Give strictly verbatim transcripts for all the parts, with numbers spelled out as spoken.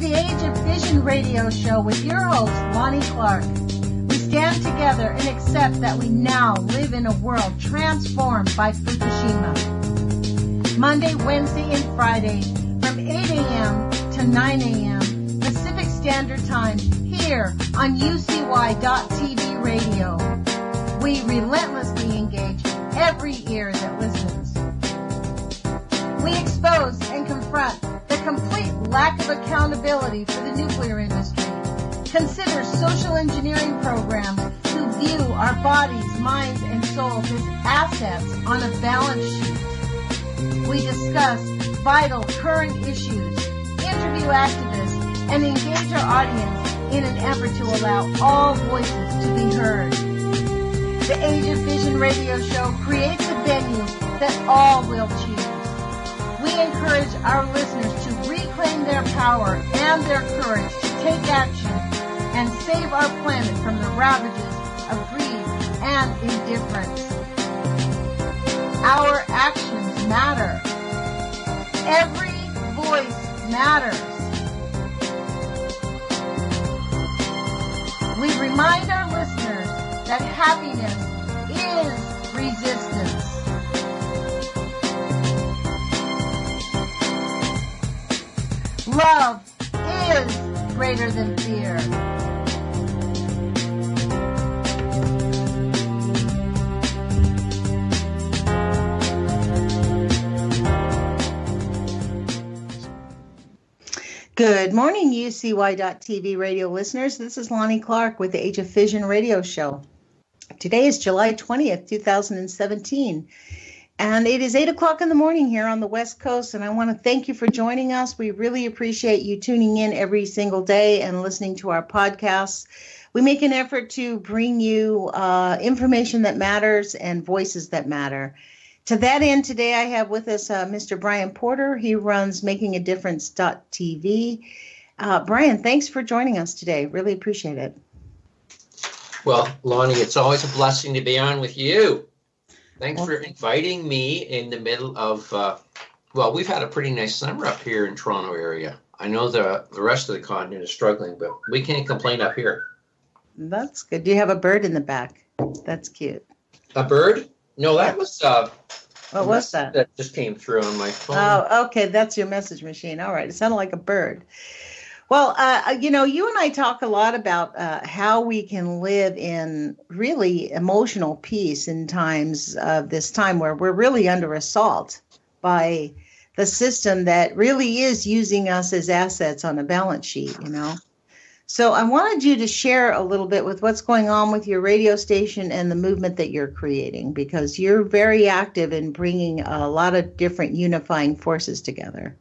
the Age of Vision radio show with your host, Lonnie Clark. We stand together and accept that we now live in a world transformed by Fukushima. Monday, Wednesday, and Friday from eight a.m. to nine a.m. Pacific Standard Time here on U C Y dot T V radio. We relentlessly engage every ear that listens. We expose and confront the complete lack of accountability for the nuclear industry. Consider social engineering programs who view our bodies, minds, and souls as assets on a balance sheet. We discuss vital current issues, interview activists, and engage our audience in an effort to allow all voices to be heard. The Age of Vision radio show creates a venue that all will choose. We encourage our listeners to reclaim their power and their courage to take action and save our planet from the ravages of greed and indifference. Our actions matter. Every voice matters. We remind our listeners that happiness is resistance. Love is greater than fear. Good morning, U C Y dot T V radio listeners. This is Lonnie Clark with the Age of Vision radio show. Today is July twentieth, two thousand seventeen. And it is eight o'clock in the morning here on the West Coast, and I want to thank you for joining us. We really appreciate you tuning in every single day and listening to our podcasts. We make an effort to bring you uh, information that matters and voices that matter. To that end, today I have with us uh, Mister Brian Porter. He runs making a difference dot T V. Uh, Brian, thanks for joining us today. Really appreciate it. Well, Lonnie, it's always a blessing to be on with you. Thanks for inviting me in the middle of, uh, well, we've had a pretty nice summer up here in Toronto area. I know the, the rest of the continent is struggling, but we can't complain up here. That's good. Do you have a bird in the back? That's cute. A bird? No, that was... Uh, what was that? That just came through on my phone. Oh, okay. That's your message machine. All right. It sounded like a bird. Well, uh, you know, you and I talk a lot about uh, how we can live in really emotional peace in times of this time where we're really under assault by the system that really is using us as assets on a balance sheet, you know. So I wanted you to share a little bit with what's going on with your radio station and the movement that you're creating, because you're very active in bringing a lot of different unifying forces together.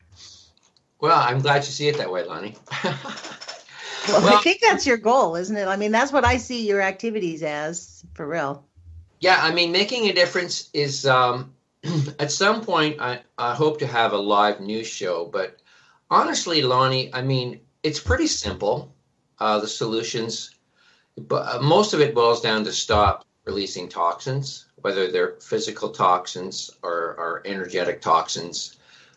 Well, I'm glad you see it that way, Lonnie. well, well, I think that's your goal, isn't it? I mean, that's what I see your activities as, for real. Yeah, I mean, making a difference is, um, at some point, I, I hope to have a live news show. But honestly, Lonnie, I mean, it's pretty simple, uh, the solutions. But uh, most of it boils down to stop releasing toxins, whether they're physical toxins or, or energetic toxins.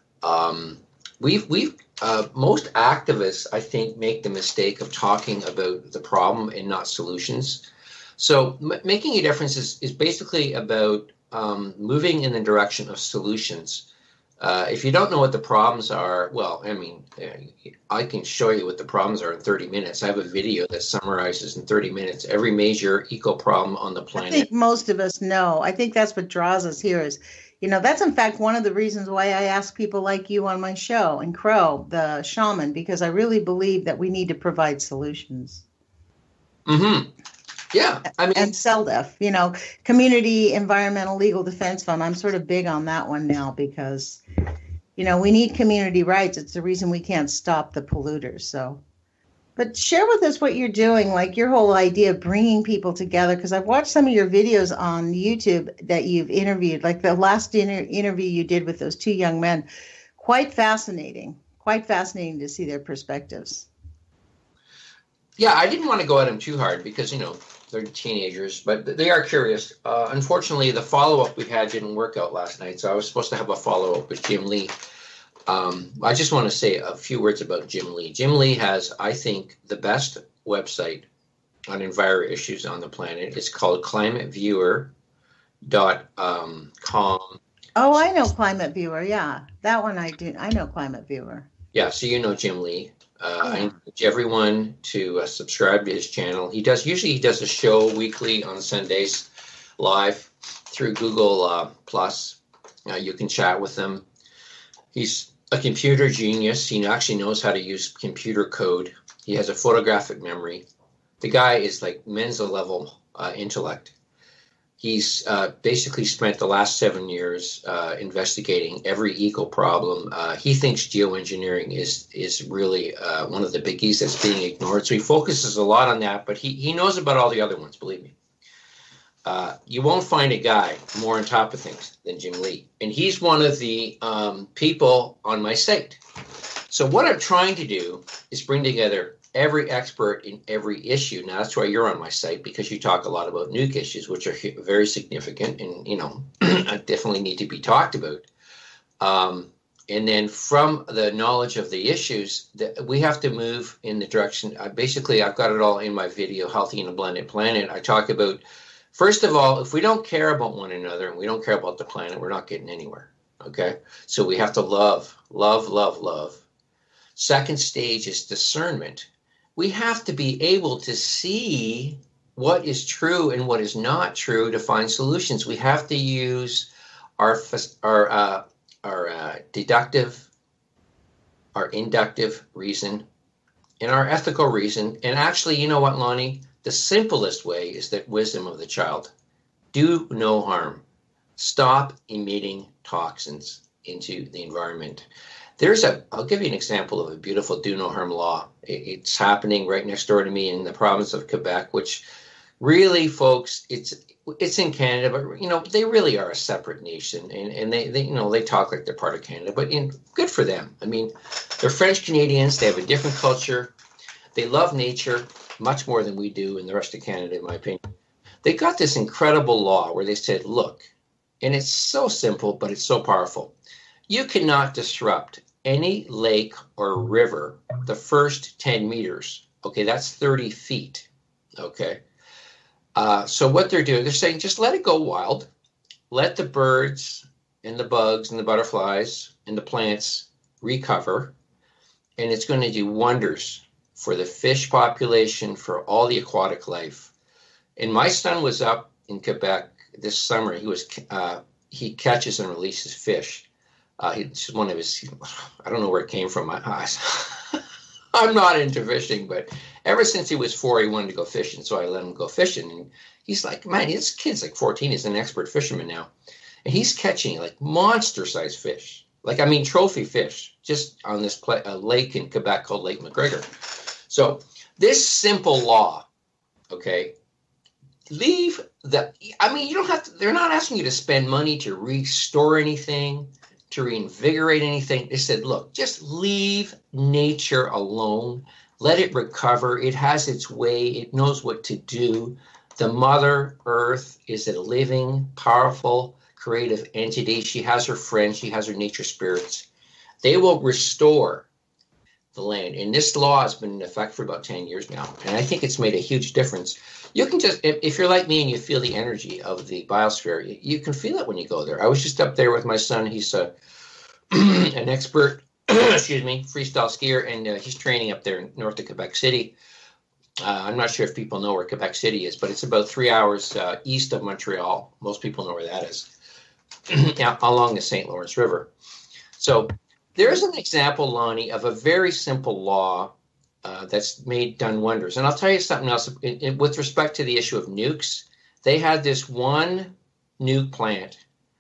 Um We've, we've, uh, most activists, I think, make the mistake of talking about the problem and not solutions. So m- making a difference is, is basically about um, moving in the direction of solutions. Uh, if you don't know what the problems are, well, I mean, I can show you what the problems are in thirty minutes. I have a video that summarizes in thirty minutes every major eco problem on the planet. I think most of us know. I think that's what draws us here is, you know, that's in fact one of the reasons why I ask people like you on my show and Crow, the shaman, because I really believe that we need to provide solutions. Mm-hmm. Yeah. I mean, and CELDEF, you know, Community Environmental Legal Defense Fund. I'm sort of big on that one now because, you know, we need community rights. It's the reason we can't stop the polluters. So, but share with us what you're doing, like your whole idea of bringing people together, because I've watched some of your videos on YouTube that you've interviewed, like the last inter- interview you did with those two young men. Quite fascinating, quite fascinating to see their perspectives. Yeah, I didn't want to go at them too hard because, you know, they're teenagers, but they are curious. Uh, unfortunately, the follow-up we had didn't work out last night, so I was supposed to have a follow-up with Jim Lee. Um, I just want to say a few words about Jim Lee. Jim Lee has, I think, the best website on enviro issues on the planet. It's called climate viewer dot com. Oh, I know Climate Viewer. Yeah, that one I do. I know Climate Viewer. Yeah, so you know Jim Lee. Uh, Yeah. I encourage everyone to uh, subscribe to his channel. He does usually he does a show weekly on Sundays, live through Google uh, Plus. Uh, you can chat with him. He's a computer genius. He actually knows how to use computer code. He has a photographic memory. The guy is like Mensa level uh, intellect. He's uh, basically spent the last seven years uh, investigating every eco problem. Uh, he thinks geoengineering is is really uh, one of the biggies that's being ignored. So he focuses a lot on that, but he, he knows about all the other ones, believe me. Uh, you won't find a guy more on top of things than Jim Lee. And he's one of the um, people on my site. So what I'm trying to do is bring together every expert in every issue. Now, that's why you're on my site, because you talk a lot about nuke issues, which are very significant and, you know, definitely need to be talked about. Um, and then from the knowledge of the issues, that we have to move in the direction. I, basically, I've got it all in my video, Healthy in a Blended Planet. I talk about, first of all, if we don't care about one another and we don't care about the planet, we're not getting anywhere. Okay? So we have to love, love, love, love. Second stage is discernment. We have to be able to see what is true and what is not true to find solutions. We have to use our our uh, our uh, deductive, our inductive reason, and our ethical reason. And actually, you know what, Lonnie? The simplest way is the wisdom of the child. Do no harm. Stop emitting toxins into the environment. There's a, I'll give you an example of a beautiful do no harm law. It's happening right next door to me in the province of Quebec, which really, folks, it's it's in Canada, but, you know, they really are a separate nation. And, and they, they, you know, they talk like they're part of Canada, but in, good for them. I mean, they're French Canadians. They have a different culture. They love nature much more than we do in the rest of Canada, in my opinion. They got this incredible law where they said, look, and it's so simple, but it's so powerful. You cannot disrupt any lake or river the first ten meters. Okay, that's thirty feet. Okay. Uh, so what they're doing, they're saying just let it go wild. Let the birds and the bugs and the butterflies and the plants recover. And it's going to do wonders for the fish population, for all the aquatic life. And my son was up in Quebec this summer. He was uh, he catches and releases fish. Uh, it's one of his, I don't know where it came from. I, I'm not into fishing, but ever since he was four, he wanted to go fishing. So I let him go fishing. And he's like, man, this kid's like fourteen. He's an expert fisherman now. And he's catching like monster-sized fish. Like, I mean, trophy fish, just on this play, a lake in Quebec called Lake McGregor. So this simple law, okay, leave the, I mean, you don't have to, they're not asking you to spend money to restore anything, to reinvigorate anything. They said, look, just leave nature alone. Let it recover. It has its way. It knows what to do. The Mother Earth is a living, powerful, creative entity. She has her friends. She has her nature spirits. They will restore the land. And this law has been in effect for about ten years now. And I think it's made a huge difference. You can just, if, if you're like me and you feel the energy of the biosphere, you, you can feel it when you go there. I was just up there with my son. He's a, an expert, excuse me, freestyle skier, and uh, he's training up there north of Quebec City. Uh, I'm not sure if people know where Quebec City is, but it's about three hours uh, east of Montreal. Most people know where that is, along the Saint Lawrence River. So there's an example, Lonnie, of a very simple law uh, that's made done wonders. And I'll tell you something else. In, in, with respect to the issue of nukes, they had this one nuke plant.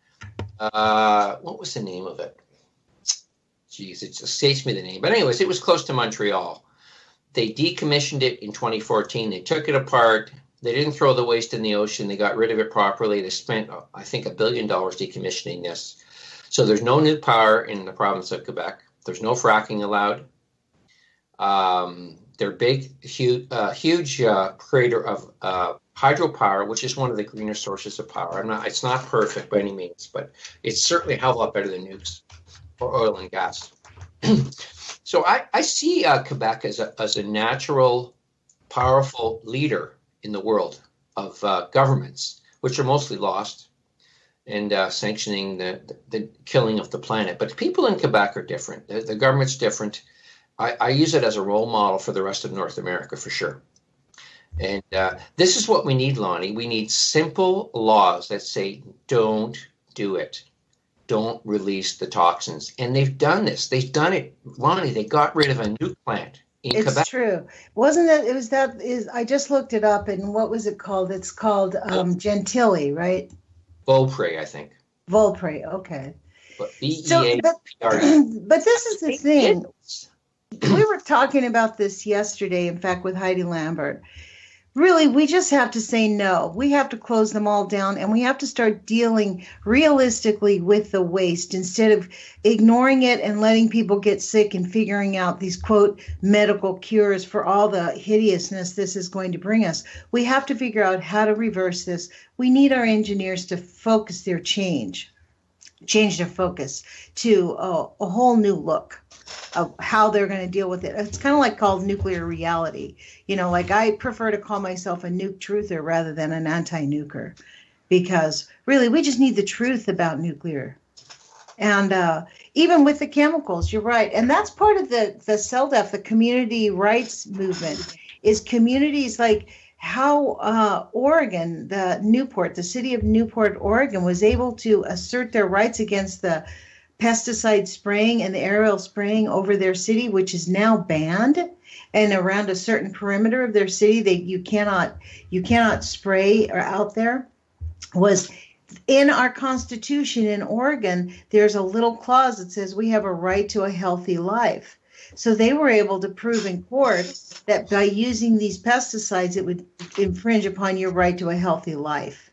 Uh, what was the name of it? Jeez, it escapes me the name. But anyways, it was close to Montreal. They decommissioned it in twenty fourteen. They took it apart. They didn't throw the waste in the ocean. They got rid of it properly. They spent, I think, a billion dollars decommissioning this. So there's no nuke power in the province of Quebec. There's no fracking allowed. Um, they're big, huge, uh, huge uh, creator of uh, hydropower, which is one of the greener sources of power. I'm not, it's not perfect by any means, but it's certainly a hell of a lot better than nukes or oil and gas. so I, I see uh, Quebec as a, as a natural, powerful leader in the world of uh, governments, which are mostly lost, and uh, sanctioning the, the, the killing of the planet. But people in Quebec are different. The, the government's different. I, I use it as a role model for the rest of North America for sure. And uh, this is what we need, Lonnie. We need simple laws that say, don't do it. Don't release the toxins. And they've done this. They've done it. Lonnie, they got rid of a nuke plant in it's Quebec. True. Wasn't it? It was that is, I just looked it up, and what was it called? It's called um, Gentilly, right? Beaupre, I think. Beaupre, okay. But B E A So, but, but this is the thing. We were talking about this yesterday, in fact, with Heidi Lambert. Really, we just have to say no. We have to close them all down, and we have to start dealing realistically with the waste instead of ignoring it and letting people get sick and figuring out these, quote, medical cures for all the hideousness this is going to bring us. We have to figure out how to reverse this. We need our engineers to focus their change, change their focus to a, a whole new look of how they're going to deal with it. It's kind of like called nuclear reality. You know, like I prefer to call myself a nuke truther rather than an anti-nuker, because really we just need the truth about nuclear. And uh, even with the chemicals, you're right. And that's part of the, the C E L D F, the community rights movement, is communities like how uh, Oregon, the Newport, the city of Newport, Oregon, was able to assert their rights against the pesticide spraying and the aerial spraying over their city, which is now banned, and around a certain perimeter of their city that you cannot you cannot spray or out there. Was in our Constitution in Oregon, there's a little clause that says we have a right to a healthy life. So they were able to prove in court that by using these pesticides, it would infringe upon your right to a healthy life.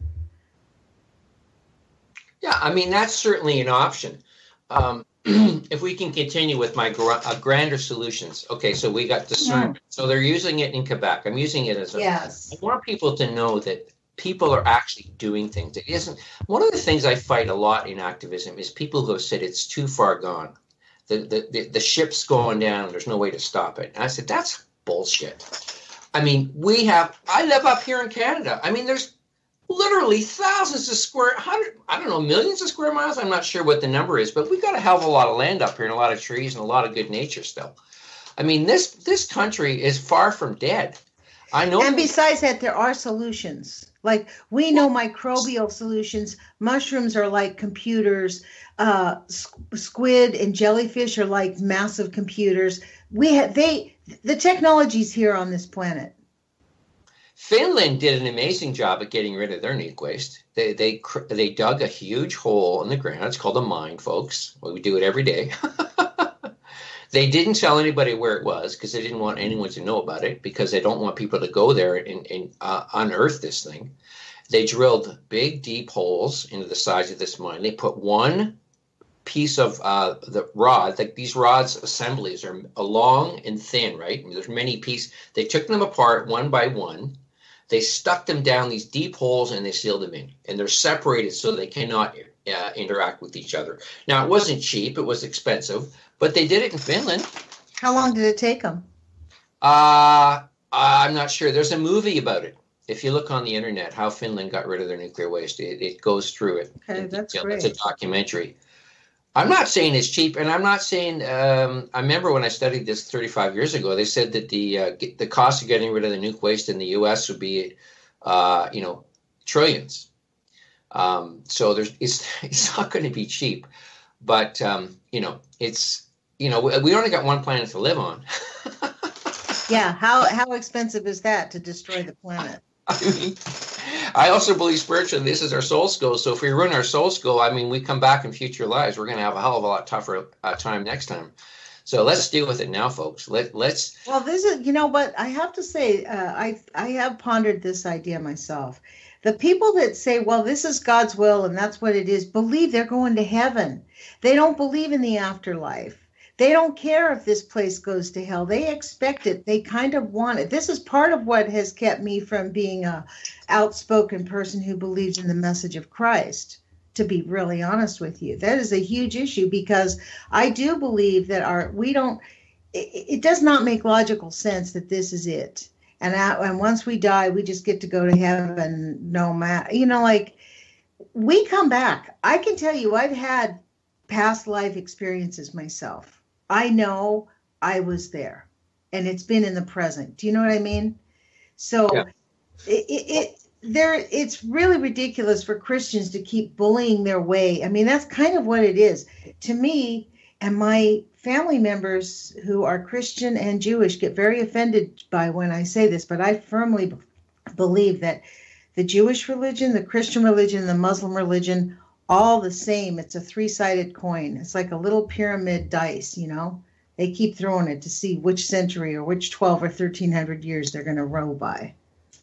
Yeah, I mean, that's certainly an option. Um, if we can continue with my gr- uh, grander solutions. Okay, so we got discernment. Yeah. So they're using it in Quebec. I'm using it as a, yes. I want people to know that people are actually doing things. It isn't, one of the things I fight a lot in activism is people who have said it's too far gone. The, the, the, the ship's going down. There's no way to stop it. And I said, that's bullshit. I mean, we have, I live up here in Canada. I mean, there's literally thousands of square, hundred, I don't know, millions of square miles. I'm not sure what the number is, but we've got a hell of a lot of land up here and a lot of trees and a lot of good nature still. I mean, this this country is far from dead. I know. And besides that, there are solutions. Like we know microbial solutions. Mushrooms are like computers. Uh, squid and jellyfish are like massive computers. We have they the technology's here on this planet. Finland did an amazing job at getting rid of their nuke waste. They they they dug a huge hole in the ground. It's called a mine, folks. Well, we do it every day. They didn't tell anybody where it was because they didn't want anyone to know about it, because they don't want people to go there and, and uh, unearth this thing. They drilled big, deep holes into the sides of this mine. They put one piece of uh, the rod, like these rods assemblies are long and thin, right? There's many pieces. They took them apart one by one. They stuck them down these deep holes and they sealed them in. And they're separated so they cannot uh, interact with each other. Now, it wasn't cheap. It was expensive. But they did it in Finland. How long did it take them? Uh, I'm not sure. There's a movie about it. If you look on the internet, how Finland got rid of their nuclear waste, it, it goes through it. Okay, that's you know, great. It's a documentary. I'm not saying it's cheap, and I'm not saying. Um, I remember when I studied this thirty-five years ago, they said that the uh, the cost of getting rid of the nuke waste in the U S would be, uh, you know, trillions. Um, so there's it's it's not going to be cheap, but um, you know, it's you know we, we only got one planet to live on. Yeah, how how expensive is that to destroy the planet? I mean, I also believe spiritually this is our soul school. So if we ruin our soul school, I mean, we come back in future lives, we're going to have a hell of a lot tougher uh, time next time. So let's deal with it now, folks. Let let's. Well, this is, you know what, I have to say, uh, I I have pondered this idea myself. The people that say, well, this is God's will and that's what it is, believe they're going to heaven. They don't believe in the afterlife. They don't care if this place goes to hell. They expect it. They kind of want it. This is part of what has kept me from being a outspoken person who believes in the message of Christ. to be really honest with you. That is a huge issue, because I do believe that our, we don't, it, it does not make logical sense that this is it. And, I, and once we die, we just get to go to heaven, no matter, you know, like, we come back. I can tell you, I've had past life experiences myself. I know I was there, and it's been in the present. Do you know what I mean? So yeah. it, it, it there it's really ridiculous for Christians to keep bullying their way. I mean, that's kind of what it is to me. And my family members who are Christian and Jewish get very offended by when I say this, but I firmly b- believe that the Jewish religion, the Christian religion, the Muslim religion, all the same. It's a three-sided coin. It's like a little pyramid dice, you know. They keep throwing it to see which century or which twelve or thirteen hundred years they're going to row by.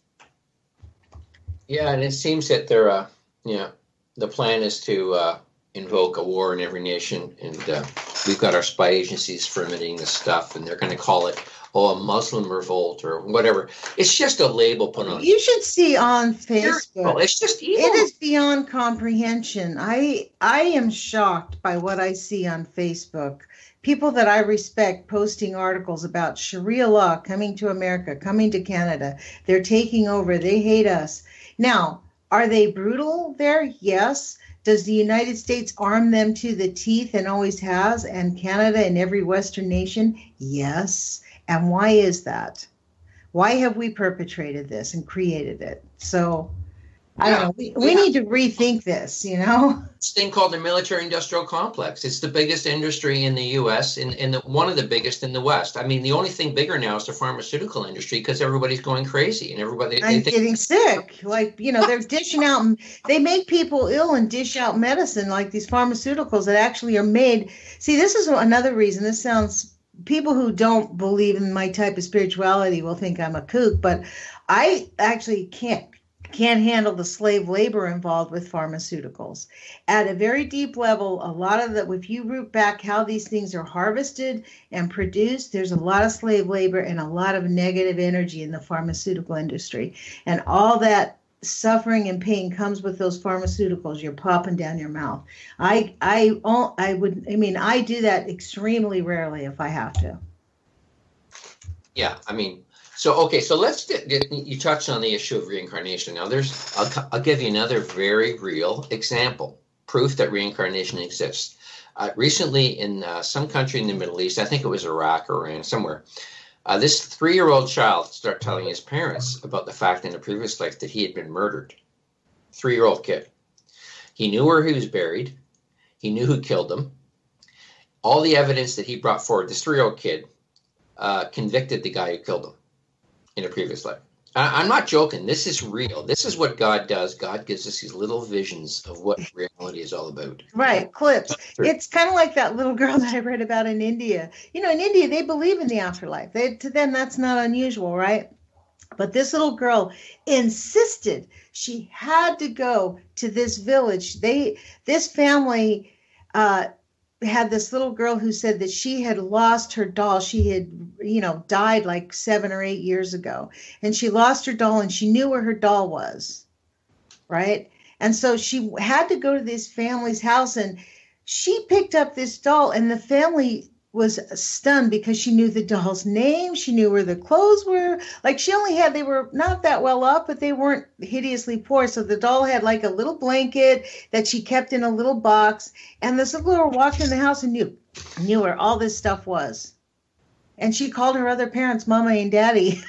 Yeah, and it seems that they're, uh, you know, the plan is to uh, invoke a war in every nation, and uh, we've got our spy agencies fermenting this stuff, and they're going to call it, oh, a Muslim revolt or whatever. It's just a label put on. You should see on Facebook. It's just evil. It is beyond comprehension. I I am shocked by what I see on Facebook. People that I respect posting articles about Sharia law coming to America, coming to Canada. They're taking over. They hate us. Now, are they brutal there? Yes. Does the United States arm them to the teeth and always has, and Canada and every Western nation? Yes. And why is that? Why have we perpetrated this and created it? So, I don't know. We, we need to rethink this, you know? This thing called the military-industrial complex. It's the biggest industry in the U S and, and the, one of the biggest in the West. I mean, the only thing bigger now is the pharmaceutical industry, because everybody's going crazy and everybody. I'm think, getting sick. Like, you know, they're dishing out. They make people ill and dish out medicine, like these pharmaceuticals that actually are made. See, this is another reason. This sounds. People who don't believe in my type of spirituality will think I'm a kook, but I actually can't can't handle the slave labor involved with pharmaceuticals. At a very deep level, a lot of the, if you root back how these things are harvested and produced, there's a lot of slave labor and a lot of negative energy in the pharmaceutical industry. And all that suffering and pain comes with those pharmaceuticals you're popping down your mouth. I I I would I mean I do that extremely rarely if I have to. Yeah, I mean, so okay, so let's get, you touched on the issue of reincarnation. Now, there's I'll, I'll give you another very real example, proof that reincarnation exists. Uh, recently, in uh, some country in the Middle East, I think it was Iraq or Iran, somewhere. Uh, this three-year-old child started telling his parents about the fact in a previous life that he had been murdered. Three-year-old kid. He knew where he was buried. He knew who killed him. All the evidence that he brought forward, this three-year-old kid uh, convicted the guy who killed him in a previous life. I, I'm not joking. This is real. This is what God does. God gives us these little visions of what reality is all about. Right, clips. It's kind of like that little girl that I read about in India. You know, in India, they believe in the afterlife. They, to them, that's not unusual, right? But this little girl insisted she had to go to this village. They, this family uh, had this little girl who said that she had lost her doll. She had, you know, died like seven or eight years ago. And she lost her doll, and she knew where her doll was, right? And so she had to go to this family's house, and she picked up this doll, and the family was stunned because she knew the doll's name. She knew where the clothes were. Like, she only had, they were not that well off, but they weren't hideously poor. So the doll had like a little blanket that she kept in a little box. And this little girl walked in the house and knew, knew where all this stuff was. And she called her other parents Mama and Daddy.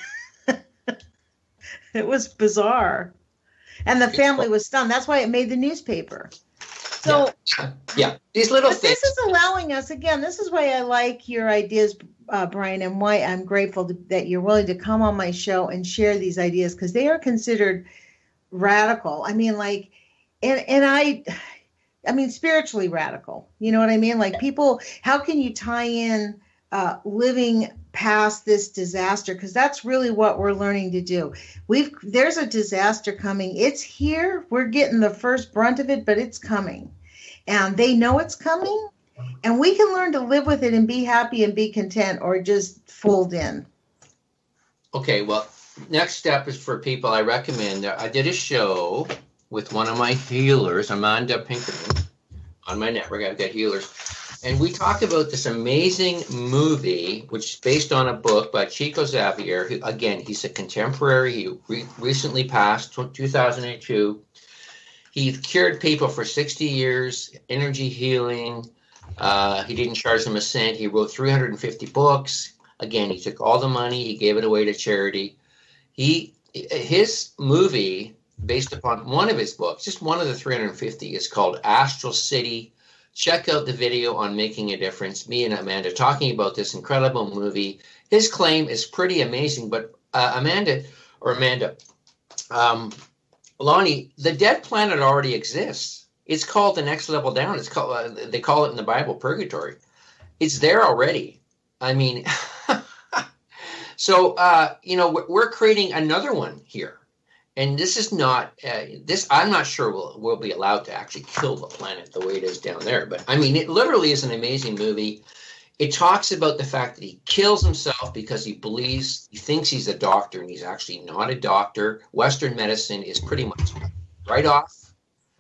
It was bizarre. And the family was stunned. That's why it made the newspaper. So, yeah, yeah. These little but things. This is allowing us, again, this is why I like your ideas, uh, Brian, and why I'm grateful to, that you're willing to come on my show and share these ideas, because they are considered radical. I mean, like, and, and I, I mean, spiritually radical. You know what I mean? Like, people, how can you tie in uh, living past this disaster? Because that's really what we're learning to do. We've there's a disaster coming. It's here. We're getting the first brunt of it, but it's coming. And they know it's coming. And we can learn to live with it and be happy and be content, or just fold in. Okay, well, next step is for people. I recommend, I did a show with one of my healers, Amanda Pinkerton, on my network. I've got healers. And we talk about this amazing movie, which is based on a book by Chico Xavier. Who, again, he's a contemporary. He re- recently passed, two thousand two. He cured people for sixty years, energy healing. Uh, he didn't charge them a cent. He wrote three hundred fifty books. Again, he took all the money. He gave it away to charity. He his movie, based upon one of his books, just one of the three hundred fifty, is called Astral City. Check out the video on Making a Difference. Me and Amanda talking about this incredible movie. His claim is pretty amazing, but uh, Amanda, or Amanda, um, Lonnie, the dead planet already exists. It's called the next level down. It's called, uh, they call it in the Bible, purgatory. It's there already. I mean, so, uh, you know, we're creating another one here. And this is not, uh, this, I'm not sure we'll, we'll be allowed to actually kill the planet the way it is down there. But I mean, it literally is an amazing movie. It talks about the fact that he kills himself because he believes, he thinks he's a doctor, and he's actually not a doctor. Western medicine is pretty much right off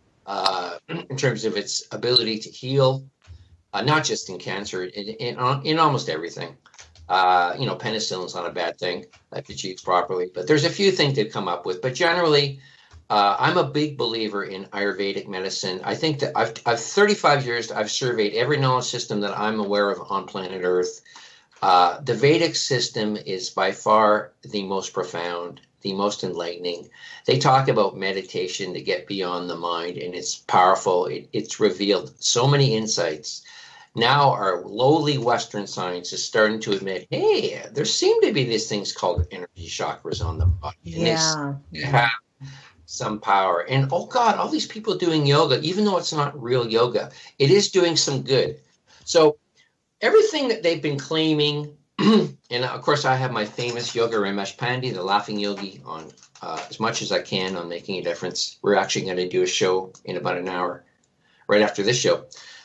uh, in terms of its ability to heal, uh, not just in cancer, in, in, in almost everything. Uh, you know, penicillin's not a bad thing if it's used properly, but there's a few things they've come up with. But generally, uh, I'm a big believer in Ayurvedic medicine. I think that I've, I've thirty-five years, I've surveyed every knowledge system that I'm aware of on planet Earth. Uh, the Vedic system is by far the most profound, the most enlightening. They talk about meditation to get beyond the mind, and it's powerful. It, it's revealed so many insights. Now our lowly Western science is starting to admit, hey, there seem to be these things called energy chakras on the body. And Yeah. they have some power. And, oh, God, all these people doing yoga, even though it's not real yoga, it is doing some good. So everything that they've been claiming, and, of course, I have my famous Yoga Ramesh Pandey, the Laughing Yogi, on uh, as much as I can on Making a Difference. We're actually going to do a show in about an hour right after this show.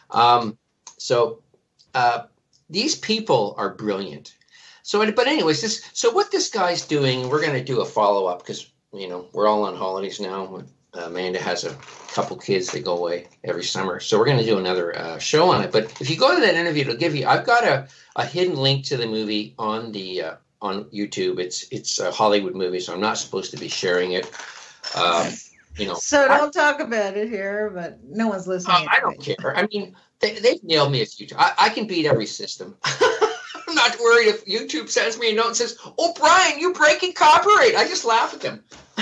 Um So uh, these people are brilliant. So, but anyways, this. So what this guy's doing, we're going to do a follow up because you know we're all on holidays now. Amanda has a couple kids that go away every summer, so we're going to do another uh, show on it. But if you go to that interview, it'll give you. I've got a, a hidden link to the movie on the uh, on YouTube. It's it's a Hollywood movie, so I'm not supposed to be sharing it. Um, you know. So don't talk about it here, but no one's listening. Uh, I don't care. I mean. They, they've nailed me a few times. I, I can beat every system. I'm not worried if YouTube sends me a note and says, oh, Brian, you're breaking copyright. I just laugh at them.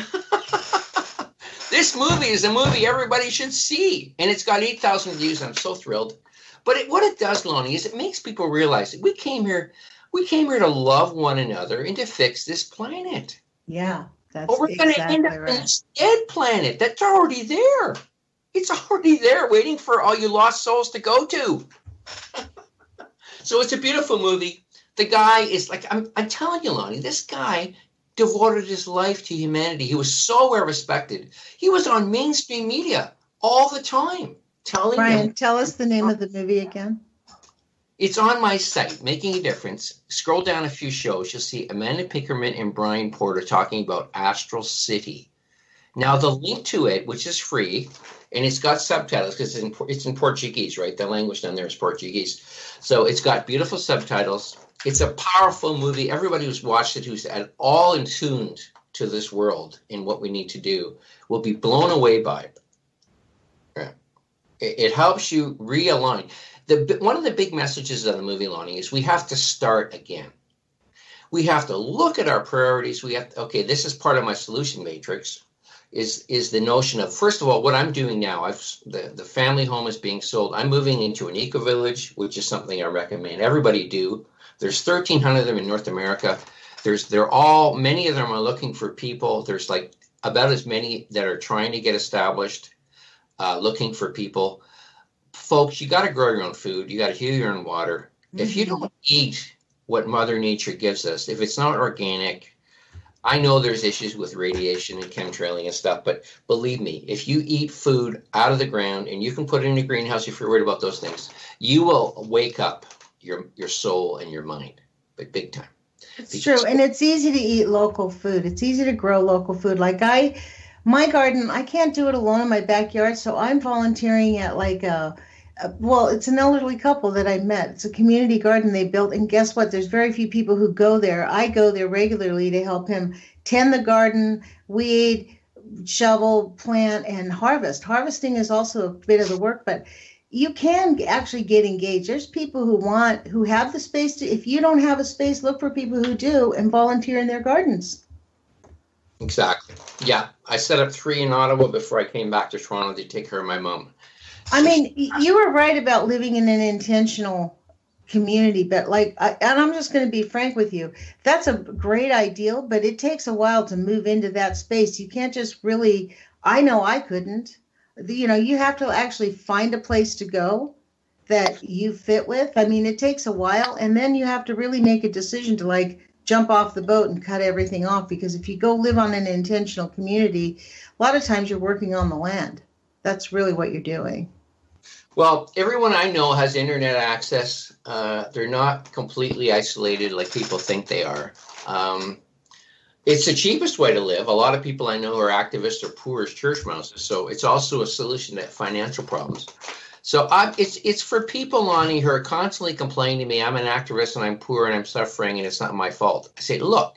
This movie is a movie everybody should see. And it's got eight thousand views. I'm so thrilled. But it, what it does, Lonnie, is it makes people realize that we came here, we came here to love one another and to fix this planet. Yeah, that's but we're exactly going to end up right. in this dead planet. That's already there. It's already there waiting for all you lost souls to go to. So it's a beautiful movie. The guy is like, I'm, I'm telling you, Lonnie, this guy devoted his life to humanity. He was so well respected. He was on mainstream media all the time telling Brian, them. tell us the name of the movie again. It's on my site, Making a Difference. Scroll down a few shows. You'll see Amanda Pinkerton and Brian Porter talking about Astral City. Now, the link to it, which is free, and it's got subtitles because it's in, it's in Portuguese, right? The language down there is Portuguese. So it's got beautiful subtitles. It's a powerful movie. Everybody who's watched it, who's at all in tuned to this world and what we need to do, will be blown away by it. It, it helps you realign. The, one of the big messages of the movie, Lonnie, is we have to start again. We have to look at our priorities. We have to, okay, this is part of my solution matrix. Is is the notion of, first of all, what I'm doing now. I've the, the family home is being sold. I'm moving into an eco village, which is something I recommend everybody do. There's thirteen hundred of them in North America. There's they're all many of them are looking for people. There's like about as many that are trying to get established, uh, looking for people. Folks, you got to grow your own food. You got to heal your own water. Mm-hmm. If you don't eat what Mother Nature gives us, if it's not organic. I know there's issues with radiation and chemtrailing and stuff, but believe me, if you eat food out of the ground and you can put it in a greenhouse if you're worried about those things, you will wake up your your soul and your mind, but big time. It's true, and it's easy to eat local food. It's easy to grow local food. Like I, My garden, I can't do it alone in my backyard, so I'm volunteering at like a, a well, it's an elderly couple that I met. It's a community garden they built, and guess what? There's very few people who go there. I go there regularly to help him tend the garden, weed, shovel, plant, and harvest. Harvesting is also a bit of the work, but you can actually get engaged. There's people who want, who have the space to, if you don't have a space, look for people who do and volunteer in their gardens. Exactly. Yeah. I set up three in Ottawa before I came back to Toronto to take care of my mom. I mean, you were right about living in an intentional community, but like, I, and I'm just going to be frank with you, that's a great ideal, but it takes a while to move into that space. You can't just really, I know I couldn't, you know, you have to actually find a place to go that you fit with. I mean, it takes a while, and then you have to really make a decision to like jump off the boat and cut everything off, because if you go live on an intentional community, a lot of times you're working on the land. That's really what you're doing. Well, everyone I know has internet access. Uh, they're not completely isolated like people think they are. Um, it's the cheapest way to live. A lot of people I know who are activists are poor as church mouses. So it's also a solution to financial problems. So I, it's it's for people, Lonnie, who are constantly complaining to me, I'm an activist and I'm poor and I'm suffering and it's not my fault. I say, look,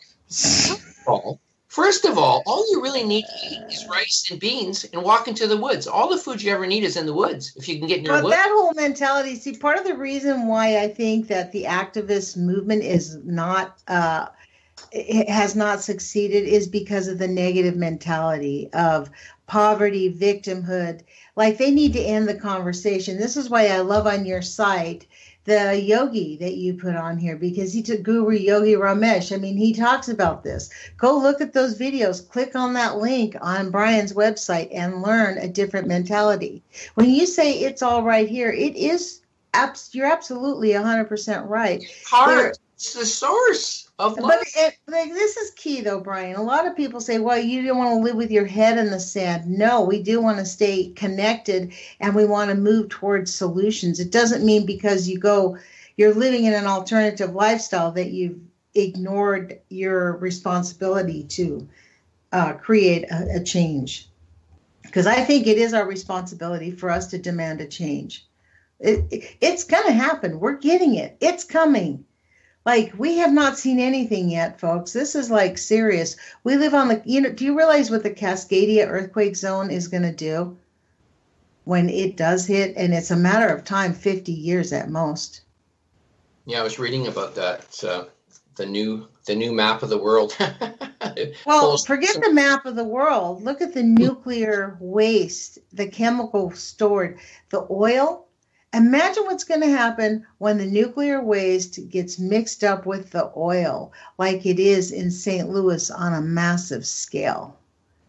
first of all, all you really need to eat is rice and beans and walk into the woods. All the food you ever need is in the woods, if you can get in your but woods. That whole mentality, see, part of the reason why I think that the activist movement is not, uh, it has not succeeded is because of the negative mentality of poverty, victimhood. Like, they need to end the conversation. This is why I love on your site the yogi that you put on here, because he took Guru Yogi Ramesh. I mean, he talks about this. Go look at those videos. Click on that link on Brian's website and learn a different mentality. When you say it's all right here, it is, abs- you're absolutely one hundred percent right. Heart. It's the source of life. But it, like, this is key, though, Brian. A lot of people say, well, you don't want to live with your head in the sand. No, we do want to stay connected, and we want to move towards solutions. It doesn't mean because you go, you're living in an alternative lifestyle that you've ignored your responsibility to uh, create a, a change. Because I think it is our responsibility for us to demand a change. It, it, it's going to happen. We're getting it. It's coming. Like, we have not seen anything yet, folks. This is like serious. We live on the, you know, do you realize what the Cascadia earthquake zone is going to do when it does hit? And it's a matter of time, fifty years at most. Yeah, I was reading about that, uh, the new the new map of the world. Well, forget the map of the world. Look at the nuclear waste, the chemical stored, the oil. Imagine what's going to happen when the nuclear waste gets mixed up with the oil, like it is in Saint Louis on a massive scale.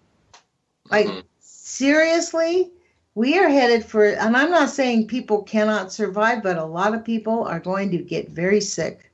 Like, mm-hmm. Seriously, we are headed for, and I'm not saying people cannot survive, but a lot of people are going to get very sick.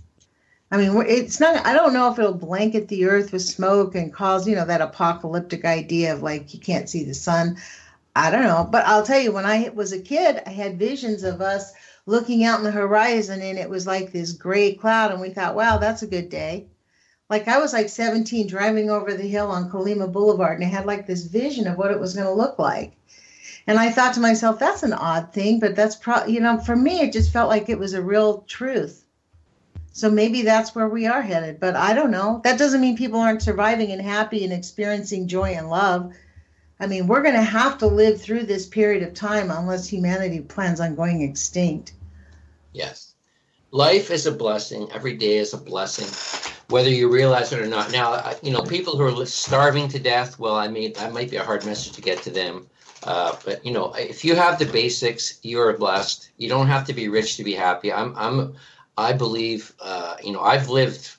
I mean, it's not, I don't know if it'll blanket the earth with smoke and cause, you know, that apocalyptic idea of like, you can't see the sun. I don't know, but I'll tell you, when I was a kid, I had visions of us looking out in the horizon, and it was like this gray cloud, and we thought, wow, that's a good day. Like, I was like seventeen driving over the hill on Colima Boulevard, and I had like this vision of what it was going to look like. And I thought to myself, that's an odd thing, but that's probably, you know, for me, it just felt like it was a real truth. So maybe that's where we are headed, but I don't know. That doesn't mean people aren't surviving and happy and experiencing joy and love. I mean, we're going to have to live through this period of time unless humanity plans on going extinct. Yes. Life is a blessing. Every day is a blessing, whether you realize it or not. Now, you know, people who are starving to death, well, I mean, that might be a hard message to get to them. Uh, but, you know, if you have the basics, you're blessed. You don't have to be rich to be happy. I'm, I'm, I believe, uh, you know, I've lived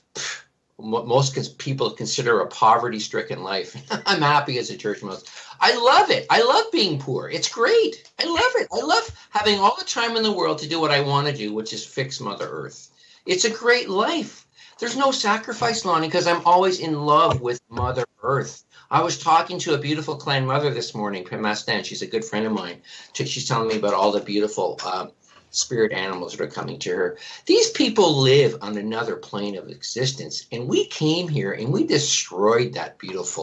most people consider a poverty-stricken life. I'm happy as a church mouse. I love it. I love being poor. It's great. I love it. I love having all the time in the world to do what I want to do, which is fix Mother Earth. It's a great life. There's no sacrifice, Lonnie, because I'm always in love with Mother Earth. I was talking to a beautiful clan mother this morning, Pema Stan. She's a good friend of mine. She's telling me about all the beautiful uh, spirit animals that are coming to her. These people live on another plane of existence, and we came here and we destroyed that beautiful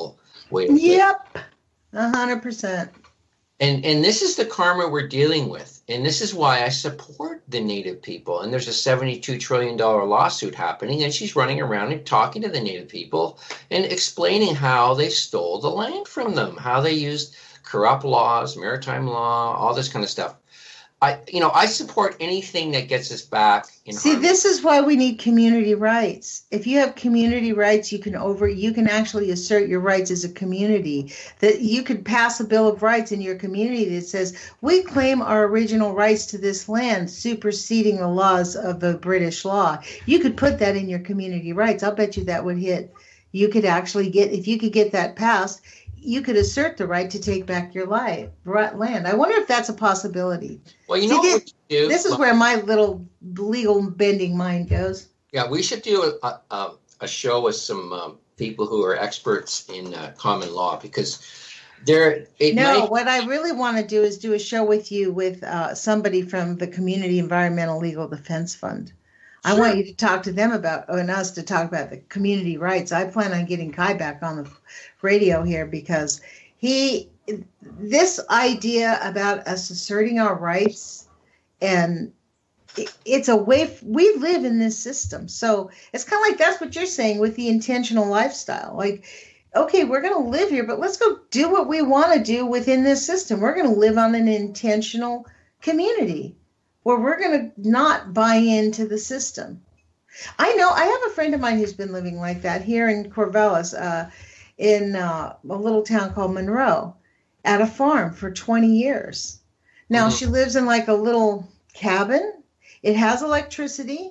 way of living. Yep, a hundred percent. And and this is the karma we're dealing with. And this is why I support the Native people. And there's a seventy-two trillion dollars lawsuit happening, and she's running around and talking to the Native people and explaining how they stole the land from them, how they used corrupt laws, maritime law, all this kind of stuff. I, you know, I support anything that gets us back in See, harmony. this is why we need community rights. If you have community rights, you can over you can actually assert your rights as a community. That you could pass a Bill of Rights in your community that says we claim our original rights to this land, superseding the laws of the British law. You could put that in your community rights. I'll bet you that would hit. You could actually get if you could get that passed. You could assert the right to take back your life, land. I wonder if that's a possibility. Well, you See, know this, what we do? this is well, where my little legal bending mind goes. Yeah, we should do a, a, a show with some um, people who are experts in uh, common law, because there. It No, might, what I really want to do is do a show with you with uh, somebody from the Community Environmental Legal Defense Fund. I Sure. want you to talk to them about, and us to talk about the community rights. I plan on getting Kai back on the radio here because he, this idea about us asserting our rights, and it, it's a way, we live in this system. So it's kind of like that's what you're saying with the intentional lifestyle. Like, okay, we're going to live here, but let's go do what we want to do within this system. We're going to live on an intentional community where we're going to not buy into the system. I know, I have a friend of mine who's been living like that here in Corvallis, uh, in uh, a little town called Monroe, at a farm for twenty years. Now, mm-hmm. she lives in like a little cabin. It has electricity.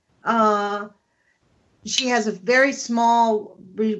Uh, she has a very small,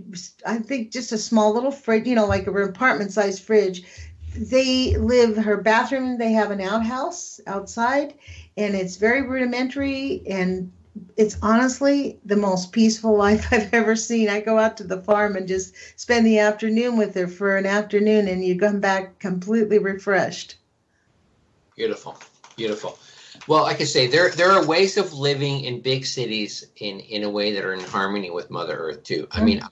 I think just a small little fridge, you know, like an apartment-sized fridge. They live, her bathroom, they have an outhouse outside, and it's very rudimentary, and it's honestly the most peaceful life I've ever seen. I go out to the farm and just spend the afternoon with her for an afternoon, and you come back completely refreshed. Beautiful, beautiful. Well, like I say, there there are ways of living in big cities in, in a way that are in harmony with Mother Earth too. I mean,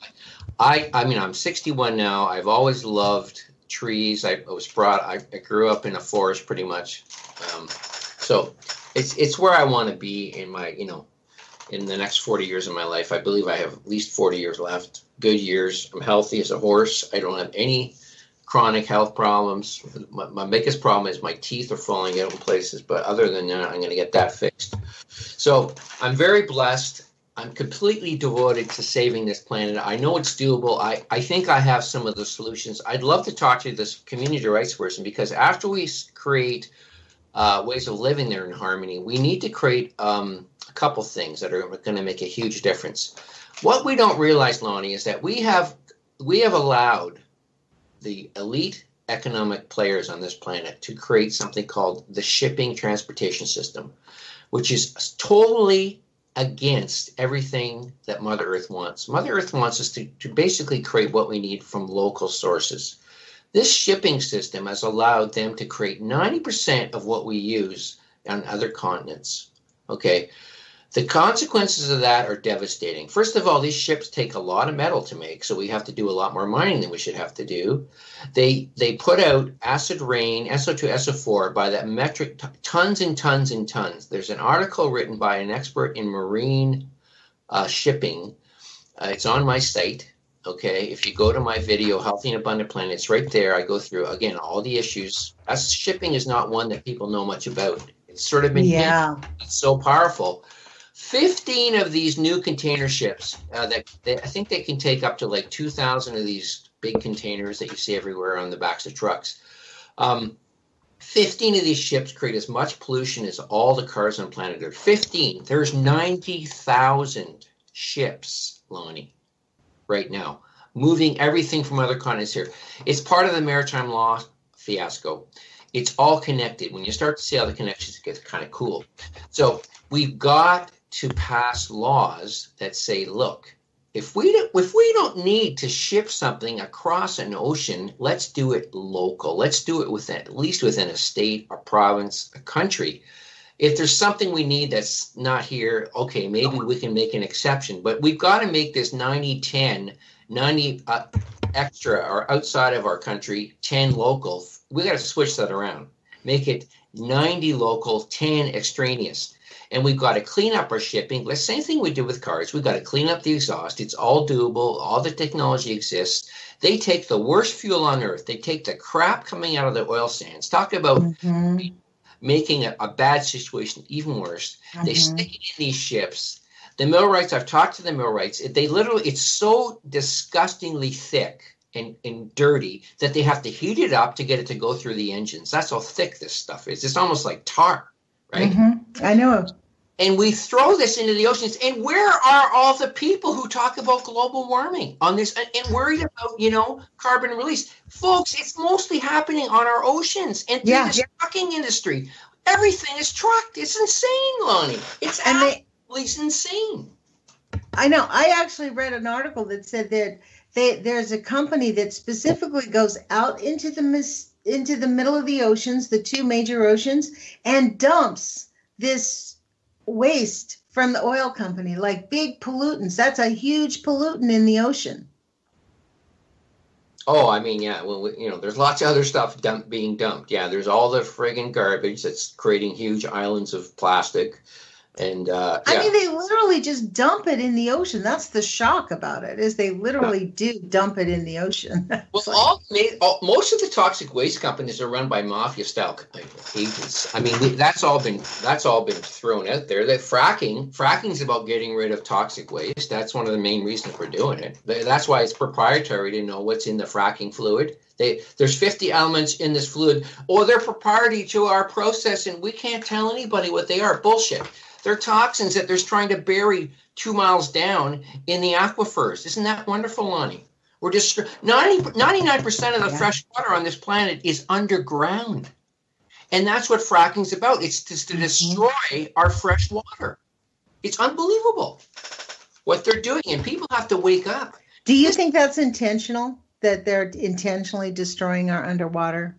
I I mean, I'm sixty-one now. I've always loved trees. I was brought. I, I grew up in a forest, pretty much. Um, so it's it's where I want to be in my you know in the next forty years of my life. I believe I have at least forty years left. Good years. I'm healthy as a horse. I don't have any chronic health problems. My, my biggest problem is my teeth are falling out in places, but other than that, I'm going to get that fixed. So I'm very blessed. I'm completely devoted to saving this planet. I know it's doable. I, I think I have some of the solutions. I'd love to talk to this community rights person, because after we create uh, ways of living there in harmony, we need to create um, a couple things that are going to make a huge difference. What we don't realize, Lonnie, is that we have we have allowed the elite economic players on this planet to create something called the shipping transportation system, which is totally against everything that Mother Earth wants. Mother Earth wants us to, to basically create what we need from local sources. This shipping system has allowed them to create ninety percent of what we use on other continents. Okay. The consequences of that are devastating. First of all, these ships take a lot of metal to make, so we have to do a lot more mining than we should have to do. They they put out acid rain, S O two, S O four, by that metric, t- tons and tons and tons. There's an article written by an expert in marine uh, shipping. Uh, it's on my site, okay? If you go to my video, Healthy and Abundant Planet, it's right there. I go through, again, all the issues. As shipping is not one that people know much about. It's sort of been yeah. It's so powerful. fifteen of these new container ships uh, that they, I think they can take up to like two thousand of these big containers that you see everywhere on the backs of trucks. Um, fifteen of these ships create as much pollution as all the cars on planet Earth. fifteen. There's ninety thousand ships, Lonnie, right now, moving everything from other continents here. It's part of the maritime law fiasco. It's all connected. When you start to see how the connections get kind of cool. So we've got to pass laws that say, look, if we don't, if we don't need to ship something across an ocean, let's do it local. Let's do it within, at least within a state, a province, a country. If there's something we need that's not here, okay, maybe we can make an exception. But we've got to make this ninety ten, ninety uh, extra or outside of our country, ten local. We got to switch that around. Make it ninety local, ten extraneous. And we've got to clean up our shipping. The same thing we did with cars. We've got to clean up the exhaust. It's all doable. All the technology exists. They take the worst fuel on earth. They take the crap coming out of the oil sands. Talk about mm-hmm. making a, a bad situation even worse. Mm-hmm. They stick it in these ships. The millwrights, I've talked to the millwrights. They literally, it's so disgustingly thick and, and dirty that they have to heat it up to get it to go through the engines. That's how thick this stuff is. It's almost like tar, right? Mm-hmm. I know. And we throw this into the oceans. And where are all the people who talk about global warming on this and, and worried about, you know, carbon release? Folks, it's mostly happening on our oceans and through yeah. the trucking industry. Everything is trucked. It's insane, Lonnie. It's and absolutely they, insane. I know. I actually read an article that said that they, there's a company that specifically goes out into the mis, into the middle of the oceans, the two major oceans, and dumps this waste from the oil company, like big pollutants. That's a huge pollutant in the ocean. Oh, I mean, yeah. Well, you know, there's lots of other stuff dump, being dumped. Yeah, there's all the friggin' garbage that's creating huge islands of plastic. And uh, yeah. I mean, they literally just dump it in the ocean. That's the shock about it, is they literally yeah. do dump it in the ocean. Well, like, all, all most of the toxic waste companies are run by mafia-style agents. I mean, we, that's all been that's all been thrown out there. That fracking fracking is about getting rid of toxic waste. That's one of the main reasons we're doing it. That's why it's proprietary to know what's in the fracking fluid. They, there's fifty elements in this fluid, or they're proprietary to our process, and we can't tell anybody what they are. Bullshit. They're toxins that they're trying to bury two miles down in the aquifers. Isn't that wonderful, Lonnie? We're just ninety, ninety-nine percent of the yeah. fresh water on this planet is underground. And that's what fracking is about. It's just to destroy mm-hmm. our fresh water. It's unbelievable what they're doing, and people have to wake up. Do you think that's intentional, that they're intentionally destroying our underwater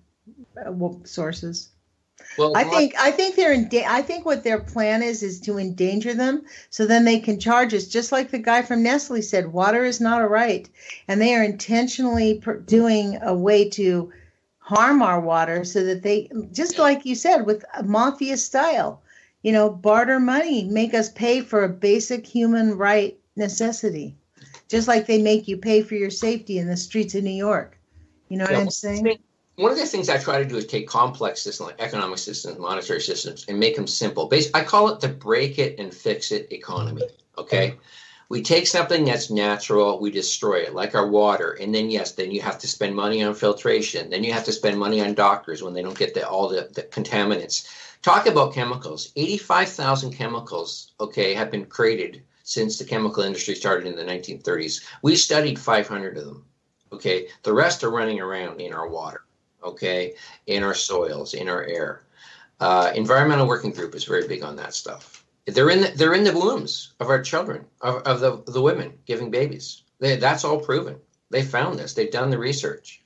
sources? Well, I think I think they're in. I think what their plan is is to endanger them, so then they can charge us. Just like the guy from Nestle said, water is not a right, and they are intentionally per- doing a way to harm our water, so that they, just like you said, with mafia style, you know, barter money, make us pay for a basic human right necessity, just like they make you pay for your safety in the streets of New York. You know what yeah, I'm saying? One of the things I try to do is take complex systems like economic systems, monetary systems, and make them simple. Basically, I call it the break it and fix it economy, okay? We take something that's natural, we destroy it, like our water, and then, yes, then you have to spend money on filtration. Then you have to spend money on doctors when they don't get the, all the, the contaminants. Talk about chemicals. eighty-five thousand chemicals, okay, have been created since the chemical industry started in the nineteen thirties. We studied five hundred of them, okay? The rest are running around in our water. Okay, in our soils, in our air. Uh, Environmental Working Group is very big on that stuff. They're in the, they're in the wombs of our children, of, of the, the women giving babies. They, that's all proven. They found this. They've done the research.